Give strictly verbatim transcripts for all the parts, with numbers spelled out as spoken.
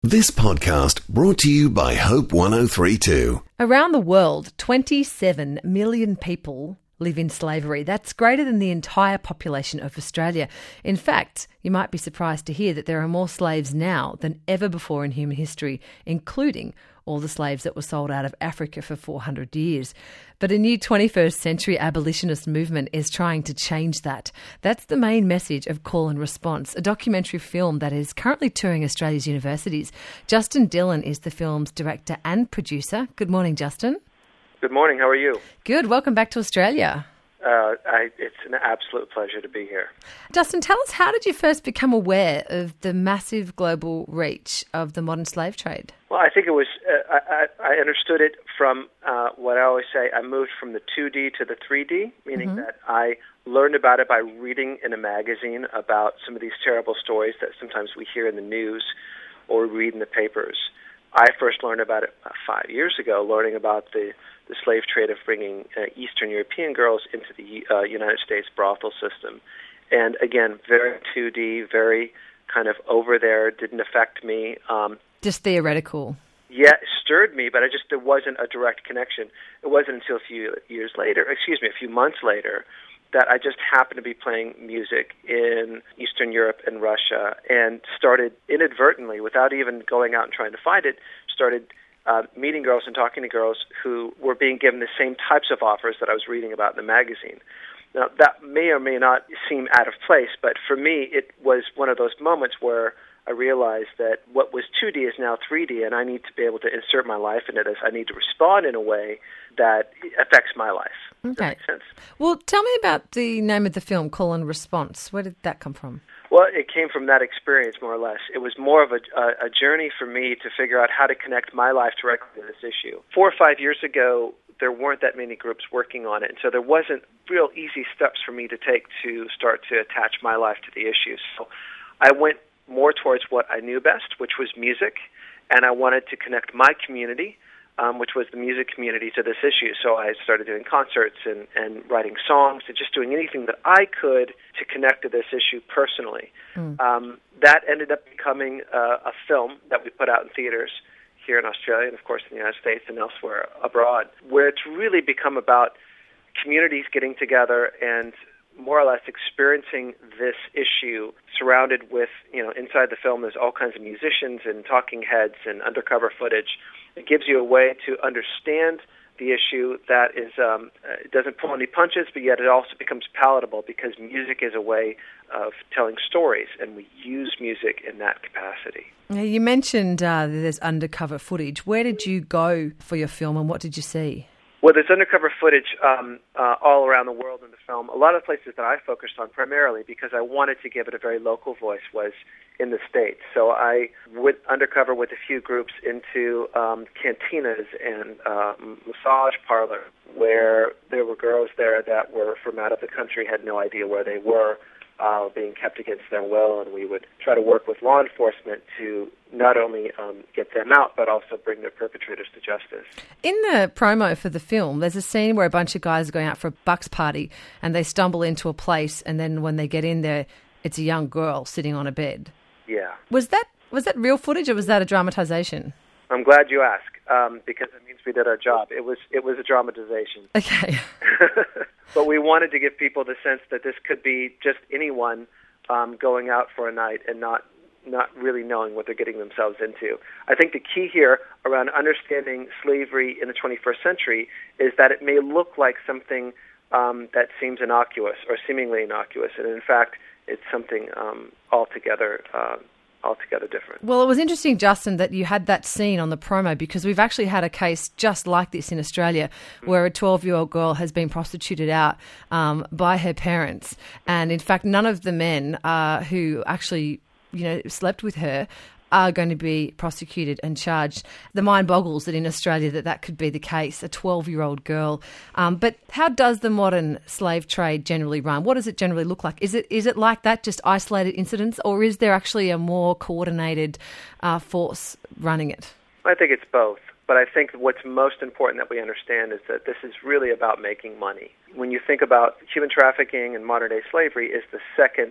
This podcast brought to you by Hope one oh three point two. Around the world, twenty-seven million people live in slavery. That's greater than the entire population of Australia. In fact, you might be surprised to hear that there are more slaves now than ever before in human history, including all the slaves that were sold out of Africa for four hundred years. But a new twenty-first century abolitionist movement is trying to change that. That's the main message of Call and Response, a documentary film that is currently touring Australia's universities. Justin Dillon is the film's director and producer. Good morning, Justin. Good morning. How are you? Good. Welcome back to Australia. Uh, I, it's an absolute pleasure to be here. Justin, tell us, how did you first become aware of the massive global reach of the modern slave trade? Well, I think it was, uh, I, I understood it from uh, what I always say, I moved from the two D to the three D, meaning mm-hmm. that I learned about it by reading in a magazine about some of these terrible stories that sometimes we hear in the news or read in the papers. I first learned about it uh, five years ago, learning about the, the slave trade of bringing uh, Eastern European girls into the uh, United States brothel system. And again, very two D, very kind of over there, didn't affect me. Um, Just theoretical. Yeah, it stirred me, but I just there wasn't a direct connection. It wasn't until a few years later, excuse me, a few months later, that I just happened to be playing music in Eastern Europe and Russia and started inadvertently, without even going out and trying to find it, started uh, meeting girls and talking to girls who were being given the same types of offers that I was reading about in the magazine. Now, that may or may not seem out of place, but for me, it was one of those moments where I realized that what was two D is now three D, and I need to be able to insert my life into this. I need to respond in a way that affects my life. Okay. Does that make sense? Well, tell me about the name of the film, Call and Response. Where did that come from? Well, it came from that experience, more or less. It was more of a, a, a journey for me to figure out how to connect my life directly to this issue. Four or five years ago, there weren't that many groups working on it, and so there wasn't real easy steps for me to take to start to attach my life to the issue. So I went more towards what I knew best, which was music, and I wanted to connect my community, um, which was the music community, to this issue. So I started doing concerts and, and writing songs and just doing anything that I could to connect to this issue personally. Mm. Um, that ended up becoming uh, a film that we put out in theaters here in Australia and, of course, in the United States and elsewhere abroad, where it's really become about communities getting together and more or less experiencing this issue surrounded with, you know, inside the film there's all kinds of musicians and talking heads and undercover footage. It gives you a way to understand the issue that is, um, it doesn't pull any punches, but yet it also becomes palatable because music is a way of telling stories, and we use music in that capacity. Now, you mentioned uh, there's undercover footage. Where did you go for your film, and what did you see? Well, there's undercover footage um, uh, all around the world in the film. A lot of places that I focused on primarily because I wanted to give it a very local voice was in the States. So I went undercover with a few groups into um, cantinas and uh, massage parlors where there were girls there that were from out of the country, had no idea where they were, uh, being kept against their will, and we would try to work with law enforcement to not only um, get them out, but also bring their perpetrators to justice. In the promo for the film, there's a scene where a bunch of guys are going out for a bucks party and they stumble into a place, and then when they get in there, it's a young girl sitting on a bed. Yeah. Was that was that real footage, or was that a dramatization? I'm glad you asked, um, because it means we did our job. It was it was a dramatization. Okay. But we wanted to give people the sense that this could be just anyone um, going out for a night and not not really knowing what they're getting themselves into. I think the key here around understanding slavery in the twenty-first century is that it may look like something um, that seems innocuous or seemingly innocuous, and in fact, it's something um, altogether uh, altogether different. Well, it was interesting, Justin, that you had that scene on the promo, because we've actually had a case just like this in Australia where a twelve-year-old girl has been prostituted out um, by her parents. And in fact, none of the men uh, who actually, you know, slept with her are going to be prosecuted and charged. The mind boggles that in Australia that that could be the case, a twelve-year-old girl. Um, but how does the modern slave trade generally run? What does it generally look like? Is it is it like that, just isolated incidents, or is there actually a more coordinated uh, force running it? I think it's both. But I think what's most important that we understand is that this is really about making money. When you think about human trafficking and modern-day slavery, is the second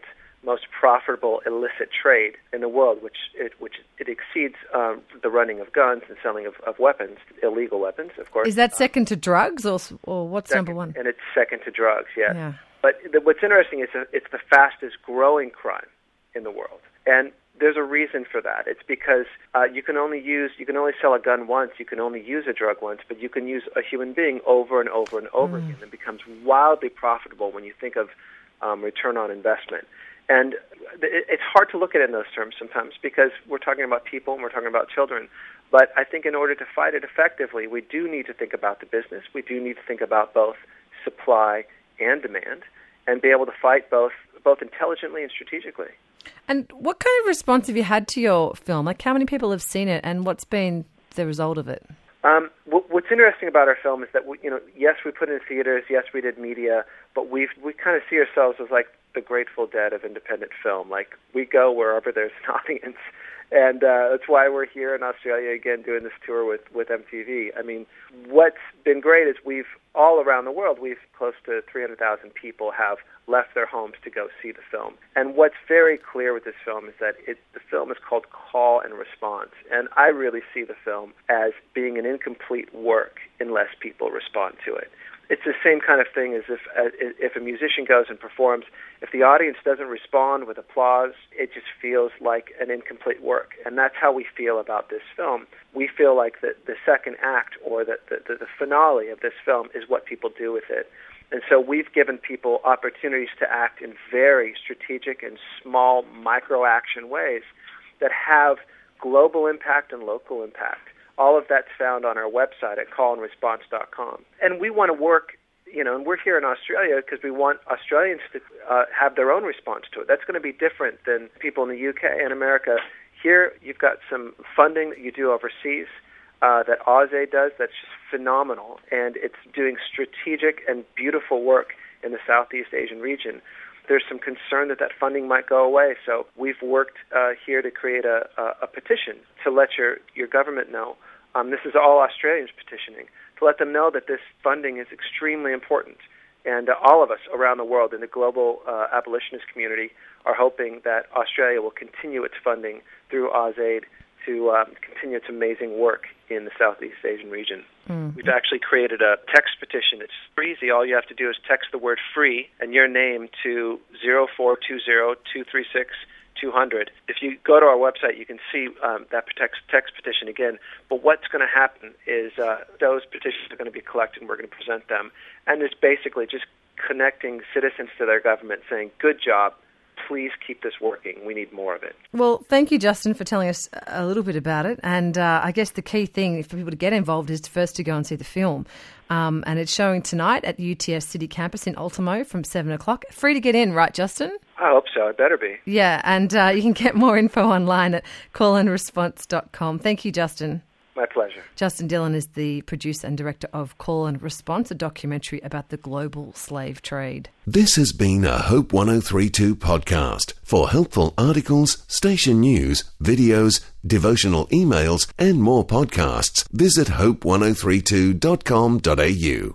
most profitable illicit trade in the world, which it, which it exceeds um, the running of guns and selling of, of weapons, illegal weapons, of course. Is that second to drugs, or or what's second, number one? And it's second to drugs, yes. Yeah. But the, what's interesting is that it's the fastest growing crime in the world, and there's a reason for that. It's because uh, you can only use, you can only sell a gun once, you can only use a drug once, but you can use a human being over and over and over mm. again. It becomes wildly profitable when you think of um, return on investment. And it, it's hard to look at it in those terms sometimes because we're talking about people and we're talking about children. But I think in order to fight it effectively, we do need to think about the business. We do need to think about both supply and demand and be able to fight both both intelligently and strategically. And what kind of response have you had to your film? Like, how many people have seen it, and what's been the result of it? Um, w- what's interesting about our film is that we, you know, yes, we put it in theaters, yes, we did media, but we we kind of see ourselves as like the Grateful Dead of independent film. Like, we go wherever there's an audience, and uh, that's why we're here in Australia again doing this tour with with M T V. I mean, what's been great is we've all around the world, we've close to three hundred thousand people have left their homes to go see the film. And what's very clear with this film is that it, the film is called Call and Response. And I really see the film as being an incomplete work unless people respond to it. It's the same kind of thing as if uh, if a musician goes and performs, if the audience doesn't respond with applause, it just feels like an incomplete work. And that's how we feel about this film. We feel like the, the second act or the, the, the finale of this film is what people do with it. And so we've given people opportunities to act in very strategic and small micro-action ways that have global impact and local impact. All of that's found on our website at call and response dot com. And we want to work, you know, and we're here in Australia because we want Australians to uh, have their own response to it. That's going to be different than people in the U K and America. Here, you've got some funding that you do overseas uh, that AusAid does that's just phenomenal, and it's doing strategic and beautiful work in the Southeast Asian region. There's some concern that that funding might go away, so we've worked uh, here to create a, a, a petition to let your, your government know. Um, this is all Australians petitioning, to let them know that this funding is extremely important. And uh, all of us around the world in the global uh, abolitionist community are hoping that Australia will continue its funding through AusAid to um, continue its amazing work in the Southeast Asian region. Mm. We've actually created a text petition. It's pretty easy. All you have to do is text the word free and your name to zero four two zero, two three six, two hundred. If you go to our website, you can see um, that text, text petition again. But what's going to happen is uh, those petitions are going to be collected and we're going to present them. And it's basically just connecting citizens to their government saying, good job. Please keep this working. We need more of it. Well, thank you, Justin, for telling us a little bit about it. And uh, I guess the key thing for people to get involved is first to go and see the film. Um, and it's showing tonight at U T S City Campus in Ultimo from seven o'clock. Free to get in, right, Justin? I hope so. It better be. Yeah, and uh, you can get more info online at call and response dot com. Thank you, Justin. My pleasure. Justin Dillon is the producer and director of Call and Response, a documentary about the global slave trade. This has been a Hope one oh three point two podcast. For helpful articles, station news, videos, devotional emails, and more podcasts, visit hope one oh three two dot com dot a u.